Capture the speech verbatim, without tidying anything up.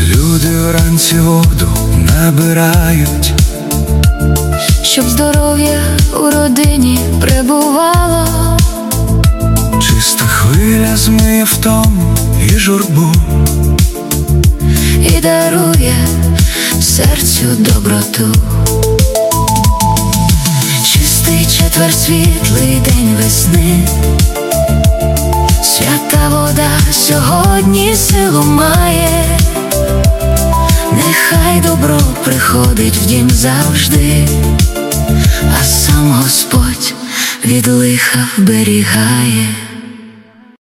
люди вранці воду набирають, щоб здоров'я у родині пребувало. Чиста хвиля змиє втому і журбу, І дарує серцю доброту. Чистий четвер, світлий день весни, свята вода сьогодні силу має. Нехай добро приходить в дім завжди, а сам Господь від лиха вберігає.